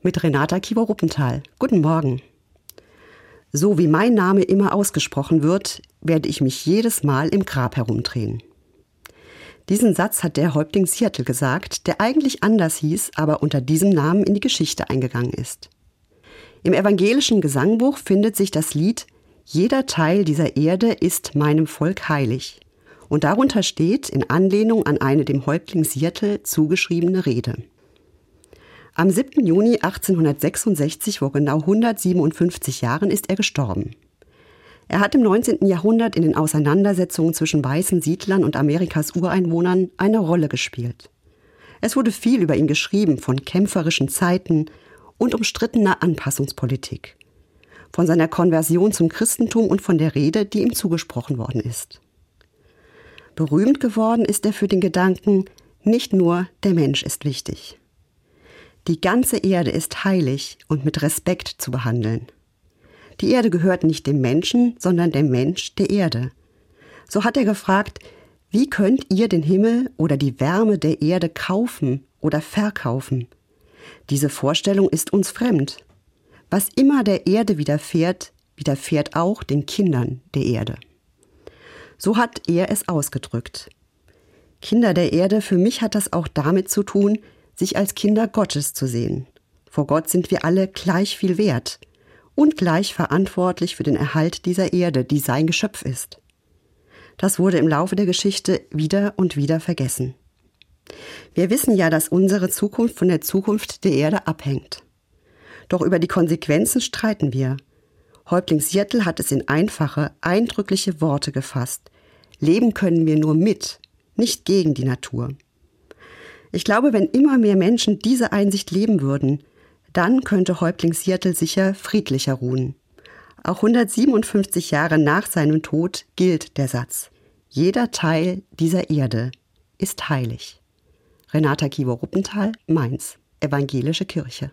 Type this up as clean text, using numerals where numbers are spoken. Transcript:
mit Renata Kiewer-Ruppenthal. Guten Morgen. So wie mein Name immer ausgesprochen wird, werde ich mich jedes Mal im Grab herumdrehen. Diesen Satz hat der Häuptling Seattle gesagt, der eigentlich anders hieß, aber unter diesem Namen in die Geschichte eingegangen ist. Im evangelischen Gesangbuch findet sich das Lied »Jeder Teil dieser Erde ist meinem Volk heilig« und darunter steht in Anlehnung an eine dem Häuptling Seattle zugeschriebene Rede. Am 7. Juni 1866, vor genau 157 Jahren, ist er gestorben. Er hat im 19. Jahrhundert in den Auseinandersetzungen zwischen weißen Siedlern und Amerikas Ureinwohnern eine Rolle gespielt. Es wurde viel über ihn geschrieben, von kämpferischen Zeiten und umstrittener Anpassungspolitik, von seiner Konversion zum Christentum und von der Rede, die ihm zugesprochen worden ist. Berühmt geworden ist er für den Gedanken, nicht nur der Mensch ist wichtig. Die ganze Erde ist heilig und mit Respekt zu behandeln. Die Erde gehört nicht dem Menschen, sondern der Mensch der Erde. So hat er gefragt, wie könnt ihr den Himmel oder die Wärme der Erde kaufen oder verkaufen? Diese Vorstellung ist uns fremd. Was immer der Erde widerfährt, widerfährt auch den Kindern der Erde. So hat er es ausgedrückt. Kinder der Erde, für mich hat das auch damit zu tun, sich als Kinder Gottes zu sehen. Vor Gott sind wir alle gleich viel wert und gleich verantwortlich für den Erhalt dieser Erde, die sein Geschöpf ist. Das wurde im Laufe der Geschichte wieder und wieder vergessen. Wir wissen ja, dass unsere Zukunft von der Zukunft der Erde abhängt. Doch über die Konsequenzen streiten wir. Häuptling Seattle hat es in einfache, eindrückliche Worte gefasst. Leben können wir nur mit, nicht gegen die Natur. Ich glaube, wenn immer mehr Menschen diese Einsicht leben würden, dann könnte Häuptling Seattle sicher friedlicher ruhen. Auch 157 Jahre nach seinem Tod gilt der Satz: Jeder Teil dieser Erde ist heilig. Renata Kiewer-Ruppenthal, Mainz, Evangelische Kirche.